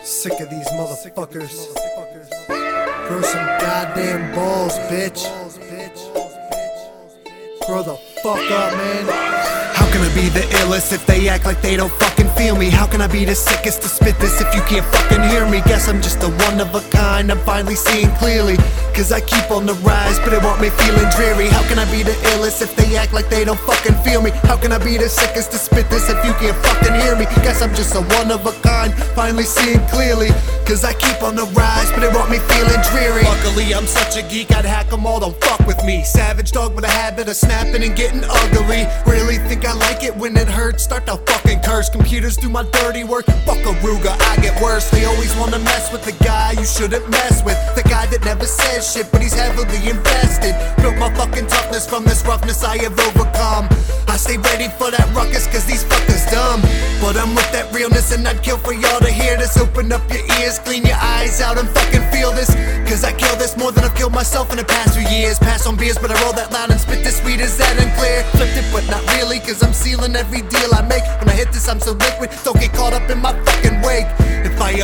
Sick of these motherfuckers. Grow some goddamn balls, bitch. Grow the fuck up, man. How can I be the illest if they act like they don't fucking feel me? How can I be the sickest to spit this if you can't fucking hear me? Guess I'm just a one of a kind, I'm finally seeing clearly. Cause I keep on the rise, but it want me feeling dreary. How can I be the illest if they act like they don't fucking feel me? How can I be the sickest to spit this if you can't fucking hear me? Guess I'm just a one of a kind, finally seeing clearly. Cause I keep on the rise, but it want me feeling dreary. Luckily I'm such a geek, I'd hack them all, don't fuck with me. Savage dog with a habit of snapping and getting ugly. Really think I like it when it hurts, start to fucking curse. Computers do my dirty work, fuck a Ruger, I get worse. They always wanna mess with the guy you shouldn't mess with. The guy that never says shit, but he's heavily invested. Built my fucking toughness from this roughness I have overcome. I stay ready for that ruckus cause these fuckers dumb. But I'm with that realness and I'd kill for y'all to hear this. Open up your ears, clean your eyes out and fucking feel this. Cause I kill this more than I've killed myself in the past few years. Pass on beers but I roll that loud and spit this sweet as that and clear. Flipped it but not really cause I'm sealing every deal I make. When I hit this I'm so liquid, don't get caught up in my fucking wake. If I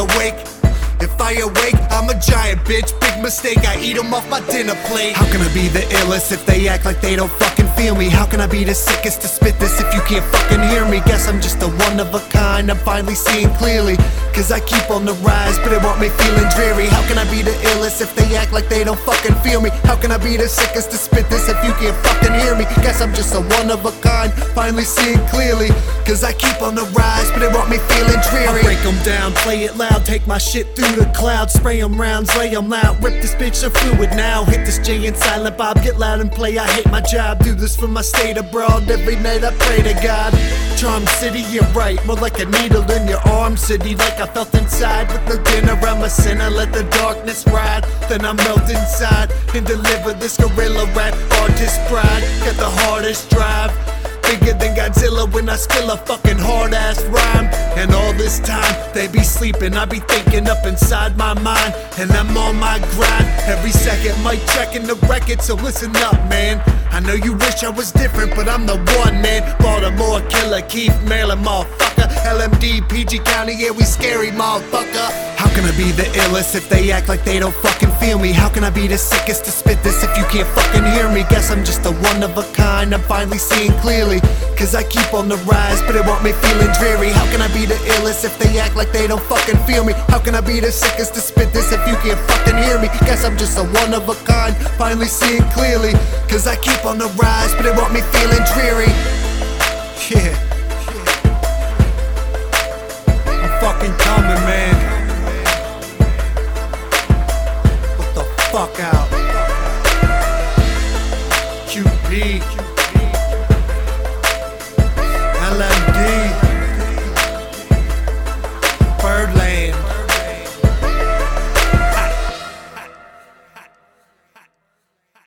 awake, I'm a giant bitch, big mistake, I eat them off my dinner plate. How can I be the illest if they act like they don't fucking feel me? How can I be the sickest to spit this if you can't fucking hear me? Guess I'm just a one of a kind, I'm finally seeing clearly. Cause I keep on the rise, but it want me feeling dreary. How can I be the illest if they act like they don't fucking feel me? How can I be the sickest to spit this if you can't fucking hear me? Guess I'm just a one of a kind, finally seeing clearly. Cause I keep on the rise, but it want me feeling dreary. I break them down, play it loud, take my shit through the clouds. Spray them rounds, lay them out, rip this bitch of fluid now. Hit this J and Silent Bob, get loud and play, I hate my job. Do this from my state abroad, every night I pray to God. Charm City, you're right, more like a needle in your arm. City, like I felt inside with no dinner. I'm a sinner, let the darkness ride. Then I melt inside and deliver this gorilla rap artist pride. Got the hardest drive, bigger than Godzilla when I spill a fucking hard ass rhyme. And all this time they be sleeping, I be thinking up inside my mind. And I'm on my grind, every second mic checking the record. So listen up, man, I know you wish I was different, but I'm the one, man. Baltimore killer, Keith Maryland, motherfucker. LMD, PG County, yeah, we scary, motherfucker. How can I be the illest if they act like they don't fucking feel me? How can I be the sickest to spit this if you can't fucking hear me? Guess I'm just a one of a kind, I'm finally seeing clearly. Cause I keep on the rise, but it want me feeling dreary. How can I be the illest if they act like they don't fucking feel me? How can I be the sickest to spit this if you can't fucking hear me? Guess I'm just a one of a kind, finally seeing clearly. Cause I keep on the rise, but it want me feeling dreary. Yeah, I'm fucking coming, man. What the fuck out? QP.